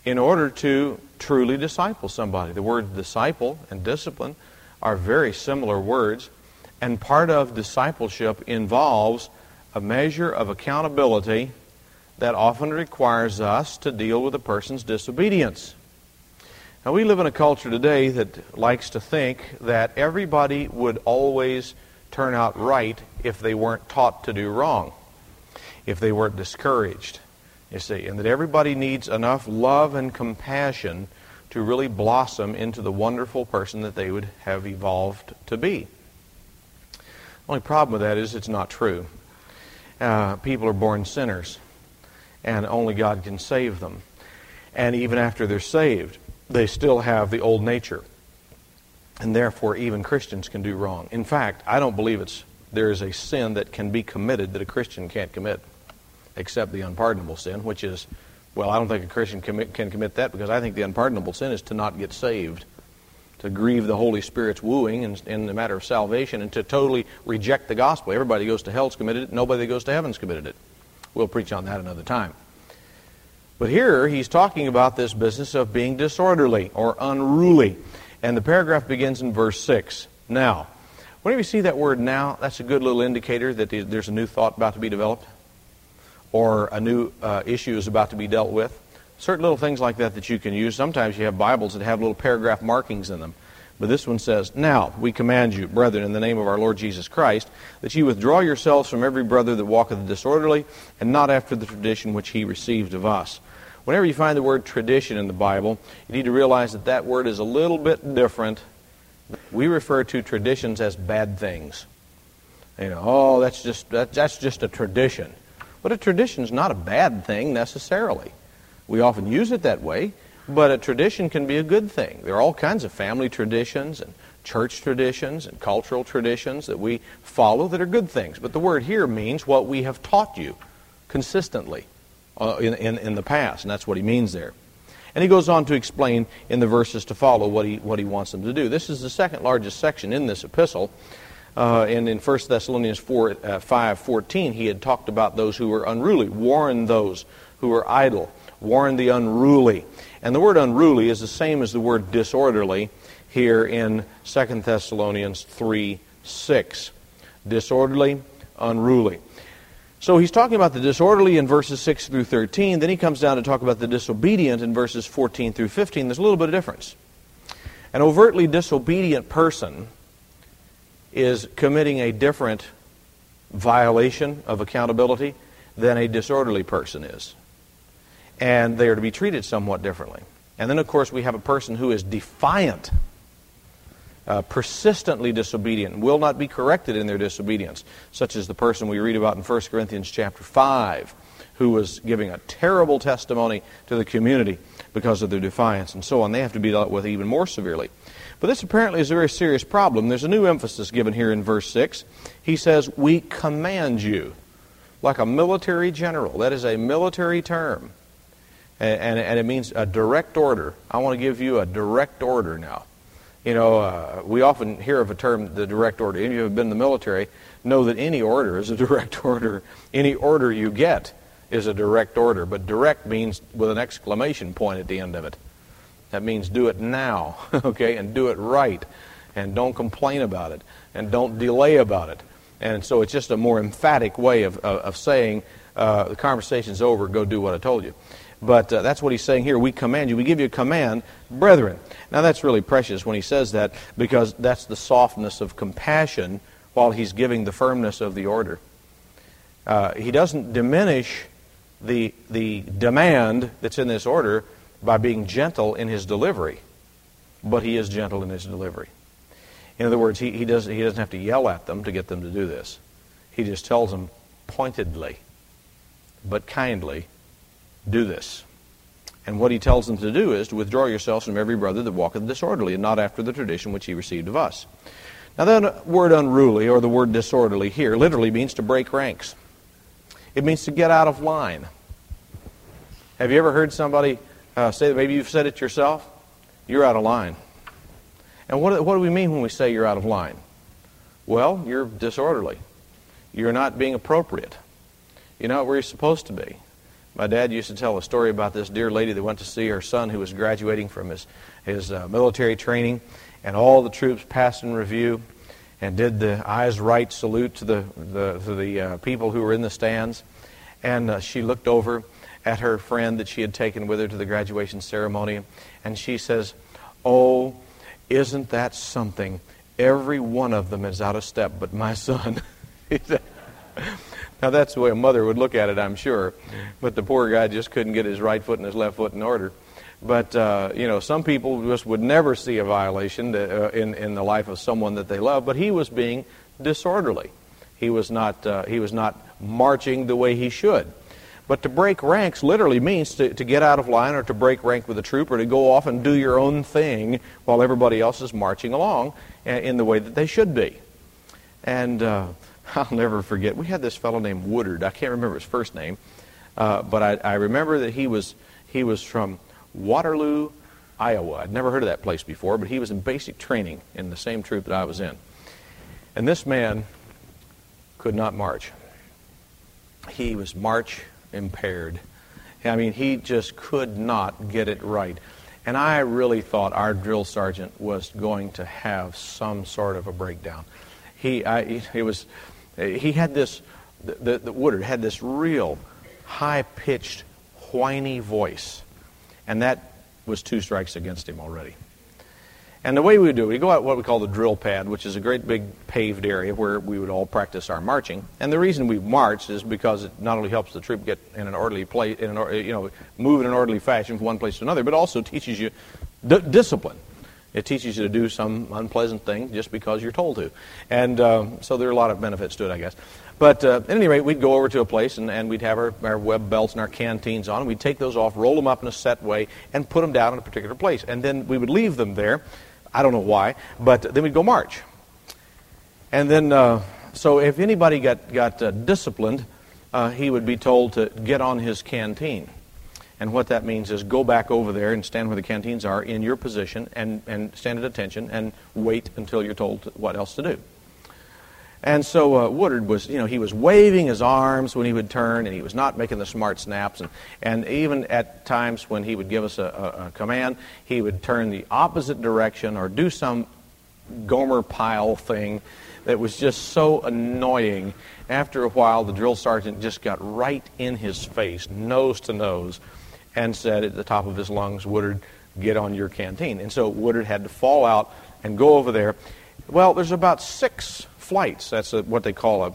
in order to truly disciple somebody. The word disciple and discipline are very similar words, and part of discipleship involves a measure of accountability that often requires us to deal with a person's disobedience. Now, we live in a culture today that likes to think that everybody would always turn out right if they weren't taught to do wrong, if they weren't discouraged, you see, and that everybody needs enough love and compassion to really blossom into the wonderful person that they would have evolved to be. The only problem with that is it's not true. People are born sinners, and only God can save them. And even after they're saved, they still have the old nature. And therefore, even Christians can do wrong. In fact, I don't believe there is a sin that can be committed that a Christian can't commit, except the unpardonable sin, which is, well, I don't think a Christian can commit that, because I think the unpardonable sin is to not get saved, to grieve the Holy Spirit's wooing in the matter of salvation, and to totally reject the gospel. Everybody that goes to hell's committed it. Nobody that goes to heaven's committed it. We'll preach on that another time. But here he's talking about this business of being disorderly or unruly. And the paragraph begins in verse 6. Now, whenever you see that word now, that's a good little indicator that there's a new thought about to be developed, or a new issue is about to be dealt with. Certain little things like that you can use. Sometimes you have Bibles that have little paragraph markings in them. But this one says, "Now we command you, brethren, in the name of our Lord Jesus Christ, that ye withdraw yourselves from every brother that walketh disorderly, and not after the tradition which he received of us." Whenever you find the word tradition in the Bible, you need to realize that that word is a little bit different. We refer to traditions as bad things. That's just a tradition. But a tradition is not a bad thing necessarily. We often use it that way, but a tradition can be a good thing. There are all kinds of family traditions and church traditions and cultural traditions that we follow that are good things. But the word here means what we have taught you consistently in the past, and that's what he means there. And he goes on to explain in the verses to follow what he wants them to do. This is the second largest section in this epistle. And in 1 Thessalonians 5:14, he had talked about those who were unruly. Warn those who were idle. Warn the unruly. And the word unruly is the same as the word disorderly here in 2 Thessalonians 3:6. Disorderly, unruly. So he's talking about the disorderly in verses 6 through 13. Then he comes down to talk about the disobedient in verses 14 through 15. There's a little bit of difference. An overtly disobedient person is committing a different violation of accountability than a disorderly person is. And they are to be treated somewhat differently. And then, of course, we have a person who is defiant, persistently disobedient, and will not be corrected in their disobedience, such as the person we read about in 1 Corinthians chapter 5, who was giving a terrible testimony to the community because of their defiance and so on. They have to be dealt with even more severely. But this apparently is a very serious problem. There's a new emphasis given here in verse 6. He says, "We command you," like a military general. That is a military term. And it means a direct order. I want to give you a direct order now. We often hear of a term, the direct order. Any of you who have been in the military know that any order is a direct order. Any order you get is a direct order. But direct means with an exclamation point at the end of it. That means do it now, okay, and do it right. And don't complain about it. And don't delay about it. And so it's just a more emphatic way of saying, the conversation's over, go do what I told you. But that's what he's saying here. We command you. We give you a command, brethren. Now that's really precious when he says that, because that's the softness of compassion while he's giving the firmness of the order. He doesn't diminish the demand that's in this order by being gentle in his delivery, but he is gentle in his delivery. In other words, he doesn't have to yell at them to get them to do this. He just tells them pointedly, but kindly, do this. And what he tells them to do is to withdraw yourselves from every brother that walketh disorderly, and not after the tradition which he received of us. Now that word unruly, or the word disorderly here, literally means to break ranks. It means to get out of line. Have you ever heard somebody say that? Maybe you've said it yourself? You're out of line. And what do we mean when we say you're out of line? Well, you're disorderly. You're not being appropriate. You're not where you're supposed to be. My dad used to tell a story about this dear lady that went to see her son who was graduating from his military training, and all the troops passed in review and did the eyes right salute to the people who were in the stands. And she looked over at her friend that she had taken with her to the graduation ceremony, and she says, "Oh, isn't that something? Every one of them is out of step but my son." Now that's the way a mother would look at it, I'm sure. But the poor guy just couldn't get his right foot and his left foot in order. But, some people just would never see a violation in the life of someone that they love. But he was being disorderly. He was not marching the way he should. But to break ranks literally means to get out of line, or to break rank with a troop, or to go off and do your own thing while everybody else is marching along in the way that they should be. And I'll never forget, we had this fellow named Woodard. I can't remember his first name, but I remember that he was from Waterloo, Iowa. I'd never heard of that place before, but he was in basic training in the same troop that I was in. And this man could not march. He was march impaired. I mean, he just could not get it right. And I really thought our drill sergeant was going to have some sort of a breakdown. Woodard had this real high-pitched, whiny voice. And that was 2 strikes against him already. And the way we do it, we go out what we call the drill pad, which is a great big paved area where we would all practice our marching. And the reason we march is because it not only helps the troop get in an orderly place, move in an orderly fashion from one place to another, but also teaches you discipline. It teaches you to do some unpleasant thing just because you're told to. And so there are a lot of benefits to it, I guess. But at any rate, we'd go over to a place, and we'd have our web belts and our canteens on. We'd take those off, roll them up in a set way, and put them down in a particular place. And then we would leave them there. I don't know why, but then we'd go march. And then, so if anybody got disciplined, he would be told to get on his canteen. And what that means is go back over there and stand where the canteens are in your position and stand at attention and wait until you're told what else to do. And so Woodard was, he was waving his arms when he would turn, and he was not making the smart snaps. And even at times when he would give us a command, he would turn the opposite direction or do some Gomer Pyle thing that was just so annoying. After a while, the drill sergeant just got right in his face, nose to nose, and said at the top of his lungs, "Woodard, get on your canteen." And so Woodard had to fall out and go over there. Well, there's about 6 flights. That's what they call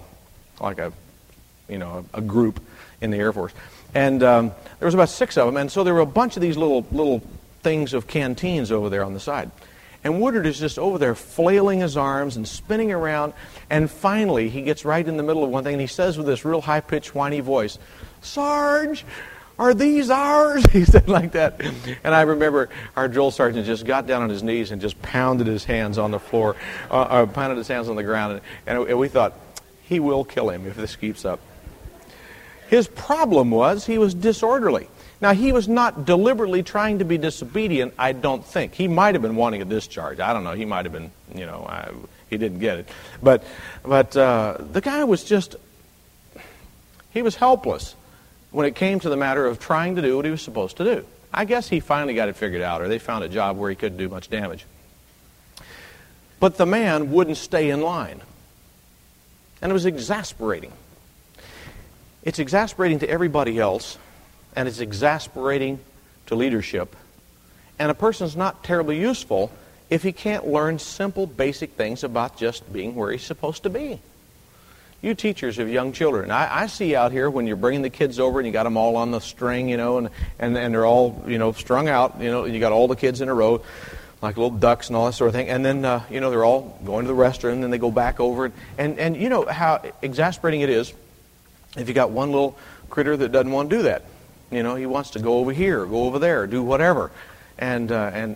a group in the Air Force. And there was about 6 of them, and so there were a bunch of these little things of canteens over there on the side. And Woodard is just over there flailing his arms and spinning around, and finally he gets right in the middle of one thing, and he says with this real high-pitched, whiny voice, "Sarge, are these ours?" He said like that. And I remember our drill sergeant just got down on his knees and just pounded his hands on the floor, pounded his hands on the ground, and we thought, he will kill him if this keeps up. His problem was he was disorderly. Now, he was not deliberately trying to be disobedient, I don't think. He might have been wanting a discharge. I don't know. He might have been, he didn't get it. But the guy was just, he was helpless when it came to the matter of trying to do what he was supposed to do. I guess he finally got it figured out, or they found a job where he couldn't do much damage. But the man wouldn't stay in line. And it was exasperating. It's exasperating to everybody else, and it's exasperating to leadership. And a person's not terribly useful if he can't learn simple, basic things about just being where he's supposed to be. You teachers of young children, I see out here when you're bringing the kids over and you got them all on the string, and they're all, strung out, you got all the kids in a row, like little ducks and all that sort of thing. And then, they're all going to the restroom, and then they go back over. And you know how exasperating it is if you got one little critter that doesn't want to do that. He wants to go over here, go over there, do whatever. And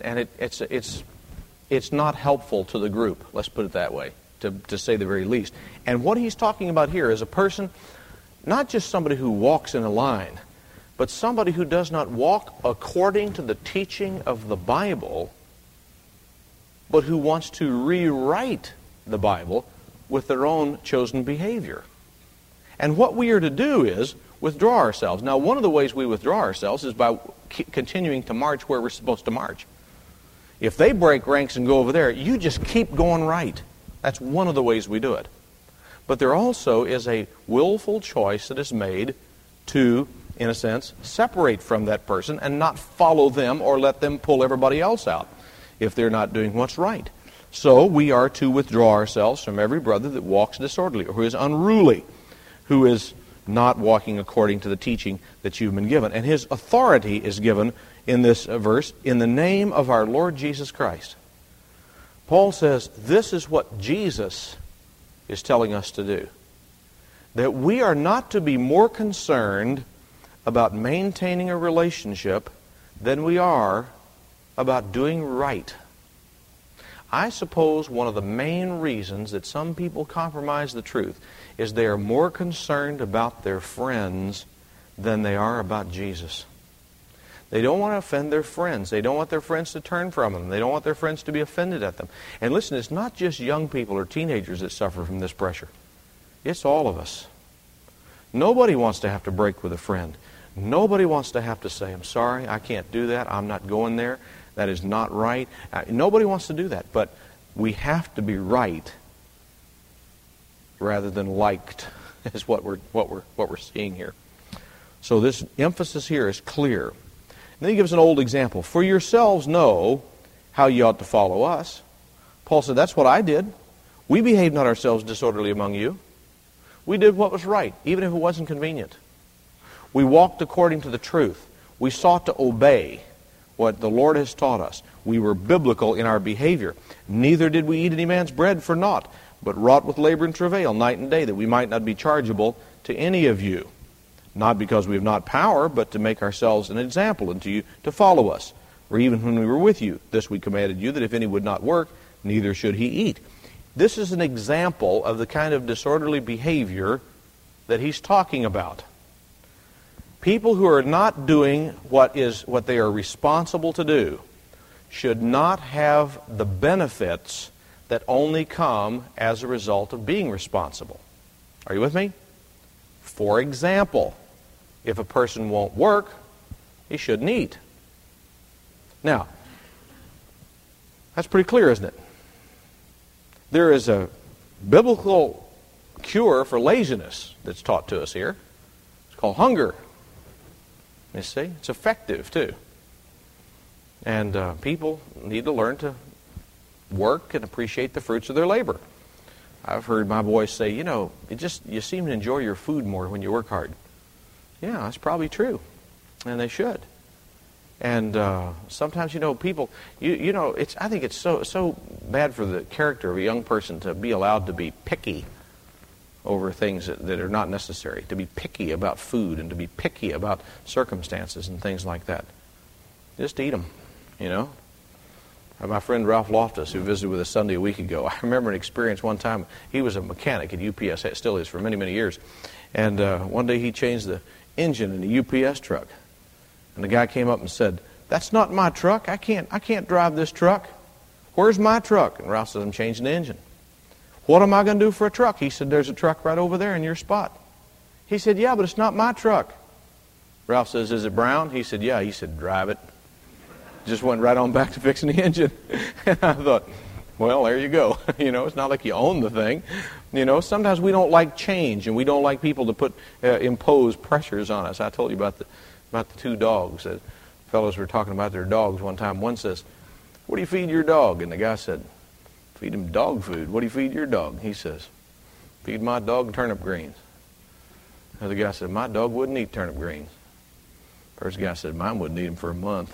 it's not helpful to the group, let's put it that way, to say the very least. And what he's talking about here is a person, not just somebody who walks in a line, but somebody who does not walk according to the teaching of the Bible, but who wants to rewrite the Bible with their own chosen behavior. And what we are to do is, withdraw ourselves. Now, one of the ways we withdraw ourselves is by continuing to march where we're supposed to march. If they break ranks and go over there, you just keep going right. That's one of the ways we do it. But there also is a willful choice that is made to, in a sense, separate from that person and not follow them or let them pull everybody else out if they're not doing what's right. So we are to withdraw ourselves from every brother that walks disorderly, or who is unruly, who is not walking according to the teaching that you've been given. And his authority is given in this verse, in the name of our Lord Jesus Christ. Paul says this is what Jesus is telling us to do. That we are not to be more concerned about maintaining a relationship than we are about doing right. I suppose one of the main reasons that some people compromise the truth is they are more concerned about their friends than they are about Jesus. They don't want to offend their friends. They don't want their friends to turn from them. They don't want their friends to be offended at them. And listen, it's not just young people or teenagers that suffer from this pressure. It's all of us. Nobody wants to have to break with a friend. Nobody wants to have to say, I'm sorry, I can't do that. I'm not going there. That is not right. Nobody wants to do that. But we have to be right rather than liked is what we're seeing here. So this emphasis here is clear. And then he gives an old example. For yourselves know how you ought to follow us. Paul said, that's what I did. We behaved not ourselves disorderly among you. We did what was right, even if it wasn't convenient. We walked according to the truth. We sought to obey what the Lord has taught us. We were biblical in our behavior. Neither did we eat any man's bread for naught, but wrought with labor and travail night and day, that we might not be chargeable to any of you. Not because we have not power, but to make ourselves an example unto you to follow us. For even when we were with you, this we commanded you, that if any would not work, neither should he eat. This is an example of the kind of disorderly behavior that he's talking about. People who are not doing what they are responsible to do should not have the benefits that only come as a result of being responsible. Are you with me? For example, if a person won't work, he shouldn't eat. Now, that's pretty clear, isn't it? There is a biblical cure for laziness that's taught to us here. It's called hunger. You see, it's effective too. And people need to learn to work and appreciate the fruits of their labor. I've heard my boys say, you seem to enjoy your food more when you work hard. Yeah, that's probably true. And they should. And sometimes, people, I think it's so bad for the character of a young person to be allowed to be picky over things that are not necessary, to be picky about food and to be picky about circumstances and things like that. Just eat them, My friend Ralph Loftus, who visited with us Sunday a week ago, I remember an experience one time. He was a mechanic at UPS, still is for many, many years. And one day he changed the engine in a UPS truck. And the guy came up and said, "That's not my truck. I can't drive this truck. Where's my truck?" And Ralph says, "I'm changing the engine." "What am I going to do for a truck?" He said, "There's a truck right over there in your spot." He said, "Yeah, but it's not my truck." Ralph says, "Is it brown?" He said, "Yeah." He said, "Drive it." Just went right on back to fixing the engine. And I thought, well, there you go. It's not like you own the thing. Sometimes we don't like change, and we don't like people to impose pressures on us. I told you about the two dogs. Fellows were talking about their dogs one time. One says, "What do you feed your dog?" And the guy said, "Feed him dog food." "What do you feed your dog?" He says, "Feed my dog turnip greens." The guy said, "My dog wouldn't eat turnip greens." First guy said, "Mine wouldn't eat them for a month."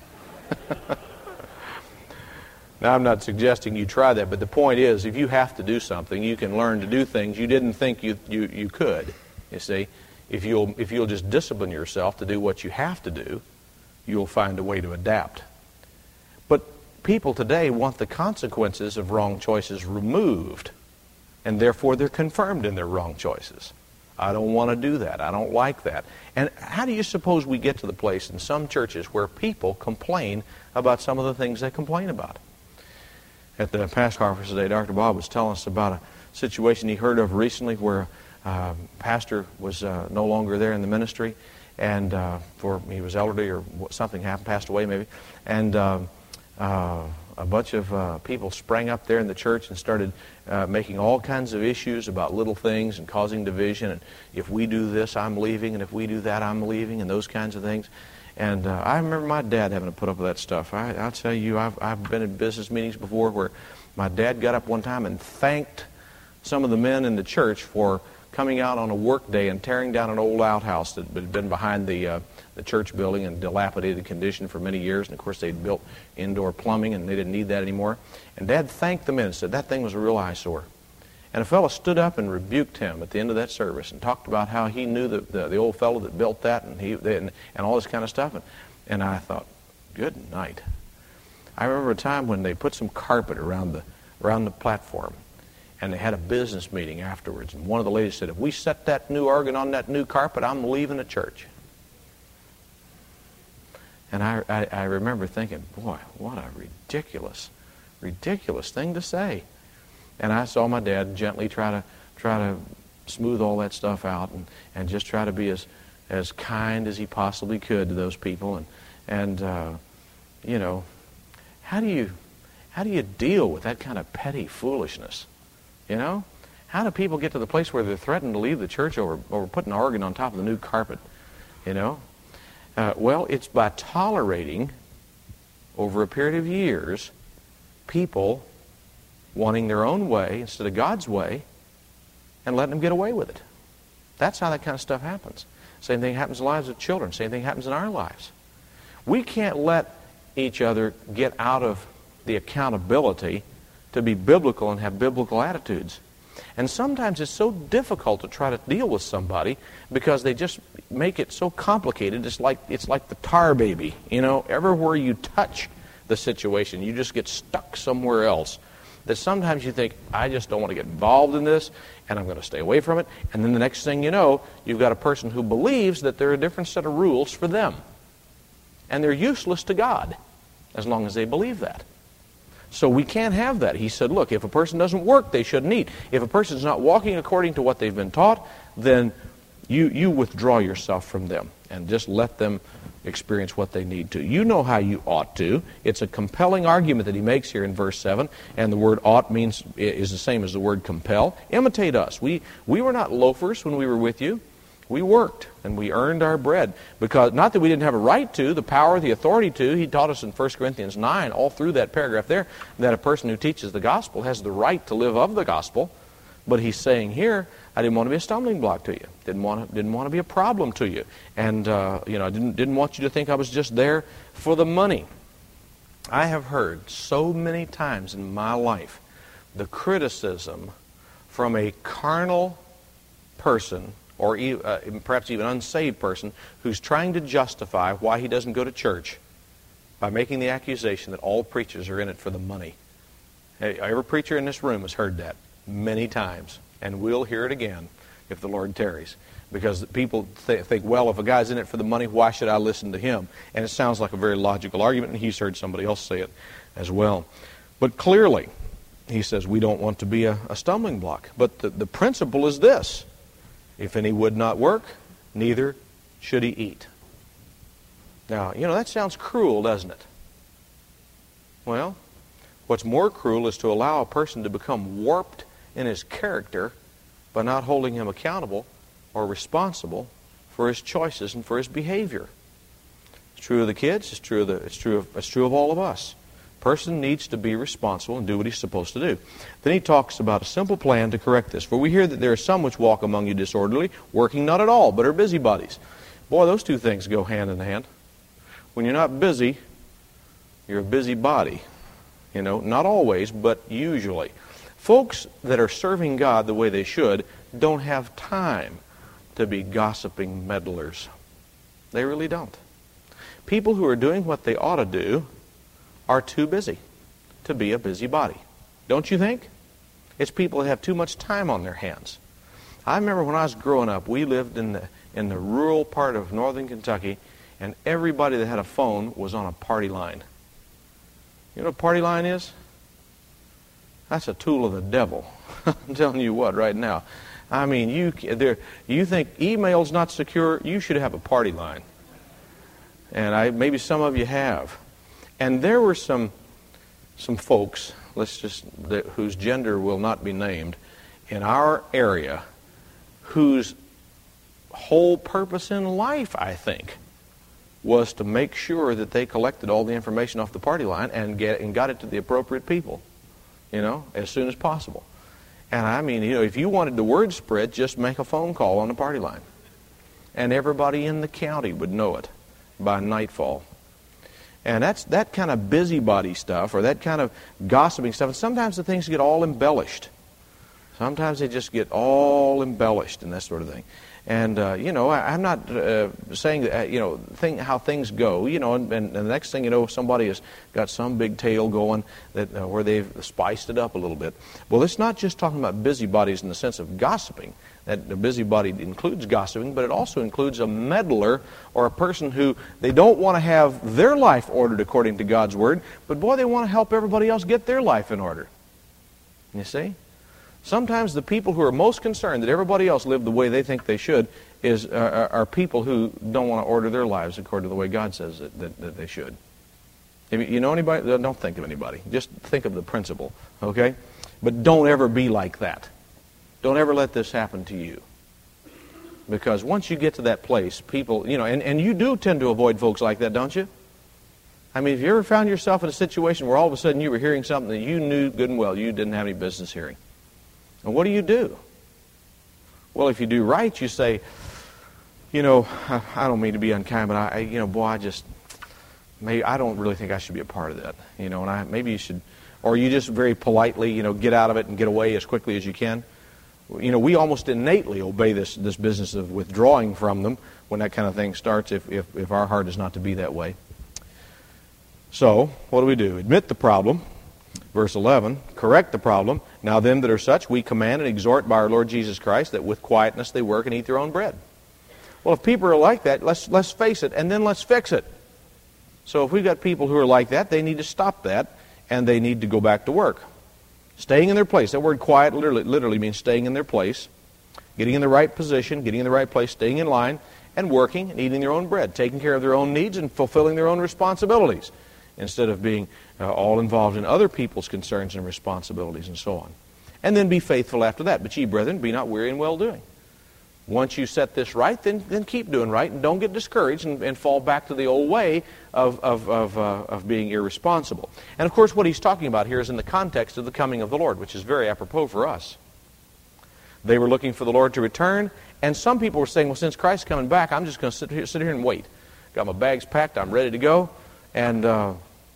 Now, I'm not suggesting you try that, but the point is, if you have to do something, you can learn to do things you didn't think you could. You see, if you'll just discipline yourself to do what you have to do, you'll find a way to adapt. But people today want the consequences of wrong choices removed, and therefore they're confirmed in their wrong choices. I don't want to do that. I don't like that. And how do you suppose we get to the place in some churches where people complain about some of the things they complain about? At the past conference today, Dr. Bob was telling us about a situation he heard of recently where Pastor was no longer there in the ministry, and he was elderly or something happened, passed away maybe, and a bunch of people sprang up there in the church and started making all kinds of issues about little things and causing division. And if we do this, I'm leaving, and if we do that, I'm leaving, and those kinds of things. And I remember my dad having to put up with that stuff. I'll tell you, I've been in business meetings before where my dad got up one time and thanked some of the men in the church for coming out on a work day and tearing down an old outhouse that had been behind the church building in dilapidated condition for many years. And, of course, they'd built indoor plumbing, and they didn't need that anymore. And Dad thanked the men and said that thing was a real eyesore. And a fellow stood up and rebuked him at the end of that service and talked about how he knew the old fellow that built that and all this kind of stuff. And I thought, good night. I remember a time when they put some carpet around the platform, and they had a business meeting afterwards. And one of the ladies said, if we set that new organ on that new carpet, I'm leaving the church. And I remember thinking, boy, what a ridiculous thing to say. And I saw my dad gently try to smooth all that stuff out and just try to be as kind as he possibly could to those people. And you know, how do you deal with that kind of petty foolishness? You know, how do people get to the place where they're threatened to leave the church over putting an organ on top of the new carpet? You know, well, it's by tolerating over a period of years people wanting their own way instead of God's way and letting them get away with it. That's how that kind of stuff happens. Same thing happens in the lives of children. Same thing happens in our lives. We can't let each other get out of the accountability to be biblical and have biblical attitudes. And sometimes it's so difficult to try to deal with somebody because they just make it so complicated. It's like the tar baby. You know, everywhere you touch the situation, you just get stuck somewhere else. That sometimes you think, I just don't want to get involved in this, and I'm going to stay away from it. And then the next thing you know, you've got a person who believes that there are a different set of rules for them. And they're useless to God as long as they believe that. So we can't have that. He said, look, if a person doesn't work, they shouldn't eat. If a person's not walking according to what they've been taught, then you withdraw yourself from them and just let them experience what they need to. You know how you ought to. It's a compelling argument that he makes here in verse 7, and the word ought is the same as the word compel. Imitate us. We were not loafers when we were with you. We worked, and we earned our bread. Because, not that we didn't have a right to, the power, the authority to. He taught us in 1 Corinthians 9, all through that paragraph there, that a person who teaches the gospel has the right to live of the gospel. But he's saying here, I didn't want to be a stumbling block to you. Didn't want to be a problem to you. And, I didn't want you to think I was just there for the money. I have heard so many times in my life the criticism from a carnal person, or perhaps even unsaved person, who's trying to justify why he doesn't go to church by making the accusation that all preachers are in it for the money. Hey, every preacher in this room has heard that many times, and we'll hear it again if the Lord tarries. Because people think, well, if a guy's in it for the money, why should I listen to him? And it sounds like a very logical argument, and he's heard somebody else say it as well. But clearly, he says we don't want to be a stumbling block. But the principle is this: if any would not work, neither should he eat. Now, that sounds cruel, doesn't it? Well, what's more cruel is to allow a person to become warped in his character by not holding him accountable or responsible for his choices and for his behavior. It's true of the kids. It's true of all of us. A person needs to be responsible and do what he's supposed to do. Then he talks about a simple plan to correct this. For we hear that there are some which walk among you disorderly, working not at all, but are busybodies. Boy, those two things go hand in hand. When you're not busy, you're a busybody. Not always, but usually. Folks that are serving God the way they should don't have time to be gossiping meddlers. They really don't. People who are doing what they ought to do are too busy to be a busybody. Don't you think? It's people that have too much time on their hands. I remember when I was growing up, we lived in the rural part of northern Kentucky, and everybody that had a phone was on a party line. You know what a party line is? That's a tool of the devil. I'm telling you what right now. I mean, you think email's not secure? You should have a party line. And maybe some of you have. And there were some folks, whose gender will not be named, in our area, whose whole purpose in life, I think, was to make sure that they collected all the information off the party line and got it to the appropriate people, as soon as possible. And I mean, if you wanted the word spread, just make a phone call on the party line. And everybody in the county would know it by nightfall. And that's that kind of busybody stuff, or that kind of gossiping stuff. And sometimes the things get all embellished. Sometimes they just get all embellished and that sort of thing. And, I'm not saying that, how things go, and the next thing you know, somebody has got some big tale going where they've spiced it up a little bit. Well, it's not just talking about busybodies in the sense of gossiping. That the busybody includes gossiping, but it also includes a meddler or a person who they don't want to have their life ordered according to God's Word, but boy, they want to help everybody else get their life in order. You see? Sometimes the people who are most concerned that everybody else live the way they think they should are people who don't want to order their lives according to the way God says that they should. If you know anybody? Don't think of anybody. Just think of the principle, okay? But don't ever be like that. Don't ever let this happen to you. Because once you get to that place, people, and you do tend to avoid folks like that, don't you? I mean, if you ever found yourself in a situation where all of a sudden you were hearing something that you knew good and well you didn't have any business hearing. And what do? Well, if you do right, you say, I don't mean to be unkind, but I don't really think I should be a part of that. And maybe you should, or you just very politely, get out of it and get away as quickly as you can. We almost innately obey this business of withdrawing from them when that kind of thing starts, if our heart is not to be that way. So, what do? Admit the problem. Verse 11, correct the problem. Now them that are such, we command and exhort by our Lord Jesus Christ, that with quietness they work and eat their own bread. Well, if people are like that, let's face it, and then let's fix it. So if we've got people who are like that, they need to stop that, and they need to go back to work. Staying in their place. That word quiet literally means staying in their place, getting in the right position, getting in the right place, staying in line, and working and eating their own bread, taking care of their own needs and fulfilling their own responsibilities, instead of being all involved in other people's concerns and responsibilities and so on. And then be faithful after that. But ye, brethren, be not weary in well-doing. Once you set this right, then keep doing right, and don't get discouraged and fall back to the old way of being irresponsible. And of course, what he's talking about here is in the context of the coming of the Lord, which is very apropos for us. They were looking for the Lord to return, and some people were saying, well, since Christ's coming back, I'm just going to sit here and wait. Got my bags packed, I'm ready to go, and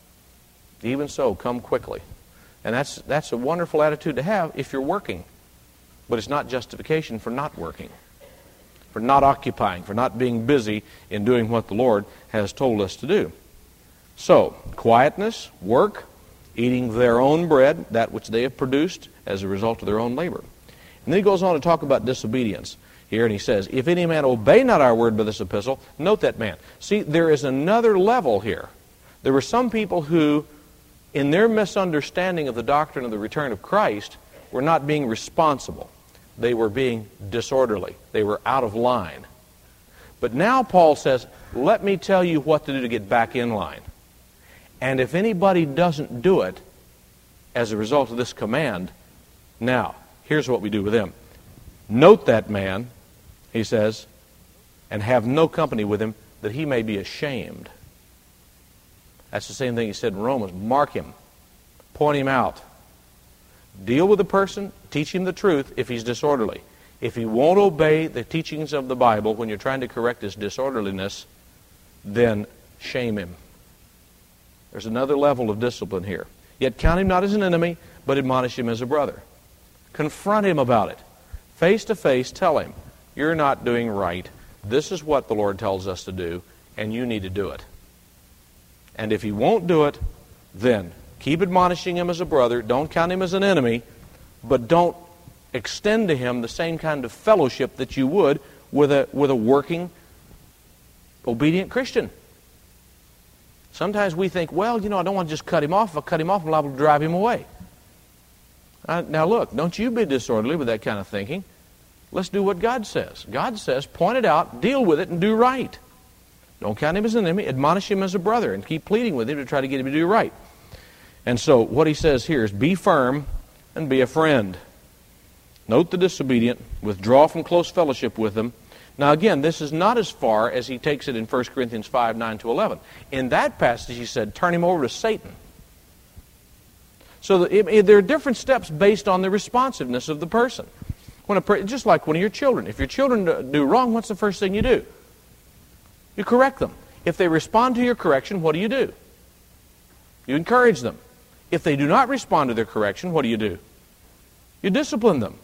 even so, come quickly. And that's a wonderful attitude to have if you're working. But it's not justification for not working, for not occupying, for not being busy in doing what the Lord has told us to do. So, quietness, work, eating their own bread, that which they have produced as a result of their own labor. And then he goes on to talk about disobedience here, and he says, if any man obey not our word by this epistle, note that man. See, there is another level here. There were some people who, in their misunderstanding of the doctrine of the return of Christ, were not being responsible. They were being disorderly. They were out of line. But now Paul says, let me tell you what to do to get back in line. And if anybody doesn't do it as a result of this command, now, here's what we do with him. Note that man, he says, and have no company with him, that he may be ashamed. That's the same thing he said in Romans. Mark him. Point him out. Deal with the person. Teach him the truth if he's disorderly. If he won't obey the teachings of the Bible when you're trying to correct his disorderliness, then shame him. There's another level of discipline here. Yet count him not as an enemy, but admonish him as a brother. Confront him about it. Face to face, tell him, you're not doing right. This is what the Lord tells us to do, and you need to do it. And if he won't do it, then keep admonishing him as a brother. Don't count him as an enemy, but don't extend to him the same kind of fellowship that you would with a working, obedient Christian. Sometimes we think, well, I don't want to just cut him off. If I cut him off, I'm liable to drive him away. Now look, don't you be disorderly with that kind of thinking. Let's do what God says. God says, point it out, deal with it, and do right. Don't count him as an enemy. Admonish him as a brother and keep pleading with him to try to get him to do right. And so what he says here is be firm and be a friend. Note the disobedient. Withdraw from close fellowship with them. Now again, this is not as far as he takes it in 1 Corinthians 5, 9 to 11. In that passage he said, turn him over to Satan. So there are different steps based on the responsiveness of the person. Just like one of your children. If your children do wrong, what's the first thing you do? You correct them. If they respond to your correction, what do? You encourage them. If they do not respond to their correction, what do? You discipline them.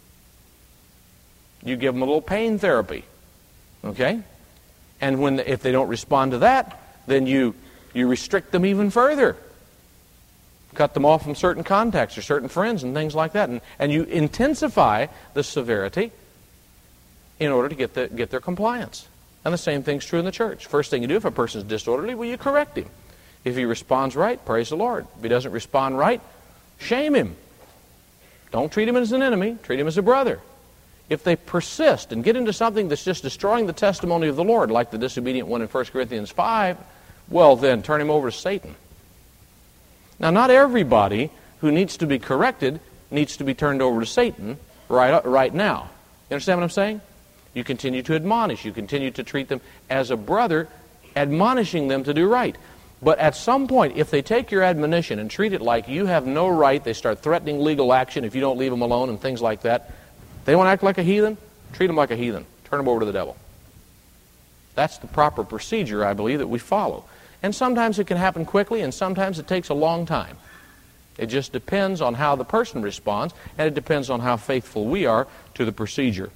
You give them a little pain therapy. Okay? And if they don't respond to that, then you restrict them even further. Cut them off from certain contacts or certain friends and things like that. And you intensify the severity in order to get their compliance. And the same thing's true in the church. First thing you do if a person is disorderly, well, you correct him. If he responds right, praise the Lord. If he doesn't respond right, shame him. Don't treat him as an enemy. Treat him as a brother. If they persist and get into something that's just destroying the testimony of the Lord, like the disobedient one in 1 Corinthians 5, well then, turn him over to Satan. Now, not everybody who needs to be corrected needs to be turned over to Satan right now. You understand what I'm saying? You continue to admonish. You continue to treat them as a brother, admonishing them to do right. But at some point, if they take your admonition and treat it like you have no right, they start threatening legal action if you don't leave them alone and things like that. They want to act like a heathen? Treat them like a heathen. Turn them over to the devil. That's the proper procedure, I believe, that we follow. And sometimes it can happen quickly, and sometimes it takes a long time. It just depends on how the person responds, and it depends on how faithful we are to the procedure.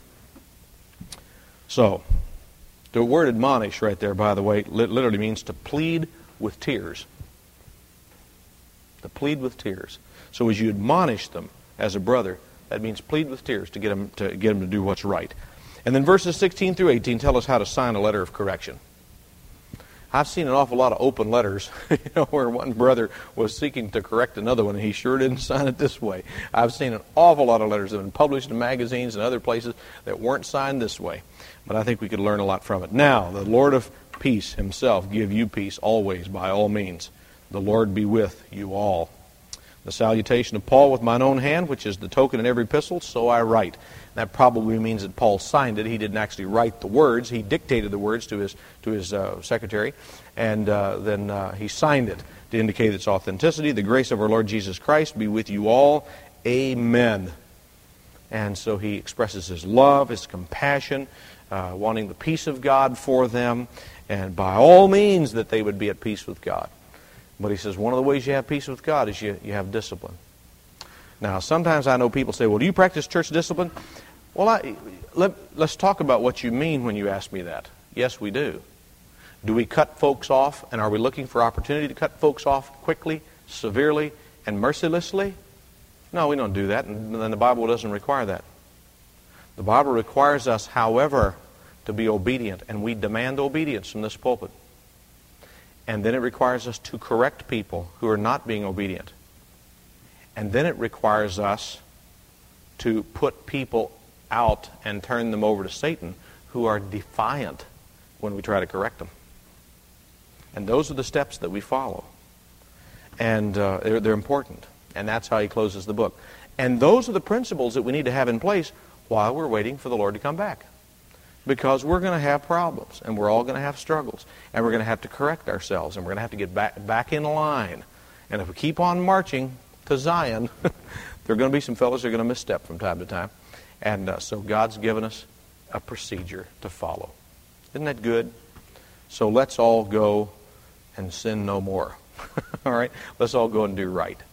So, the word admonish right there, by the way, literally means to plead with tears. To plead with tears. So as you admonish them as a brother, that means plead with tears to get them to do what's right. And then verses 16 through 18 tell us how to sign a letter of correction. I've seen an awful lot of open letters, where one brother was seeking to correct another one, and he sure didn't sign it this way. I've seen an awful lot of letters that have been published in magazines and other places that weren't signed this way. But I think we could learn a lot from it. Now, the Lord of peace himself give you peace always, by all means. The Lord be with you all. The salutation of Paul with mine own hand, which is the token in every epistle, so I write. That probably means that Paul signed it. He didn't actually write the words. He dictated the words to his secretary, and then he signed it to indicate its authenticity. The grace of our Lord Jesus Christ be with you all. Amen. And so he expresses his love, his compassion, wanting the peace of God for them, and by all means that they would be at peace with God. But he says one of the ways you have peace with God is you have discipline. Now, sometimes I know people say, well, do you practice church discipline? Well, let's talk about what you mean when you ask me that. Yes, we do. Do we cut folks off, and are we looking for opportunity to cut folks off quickly, severely, and mercilessly? No, we don't do that, and then the Bible doesn't require that. The Bible requires us, however, to be obedient, and we demand obedience from this pulpit. And then it requires us to correct people who are not being obedient. And then it requires us to put people out and turn them over to Satan who are defiant when we try to correct them. And those are the steps that we follow. And they're important. And that's how he closes the book. And those are the principles that we need to have in place while we're waiting for the Lord to come back. Because we're going to have problems, and we're all going to have struggles, and we're going to have to correct ourselves, and we're going to have to get back in line. And if we keep on marching to Zion, there are going to be some fellows who are going to misstep from time to time. And so God's given us a procedure to follow. Isn't that good? So let's all go and sin no more. All right? Let's all go and do right.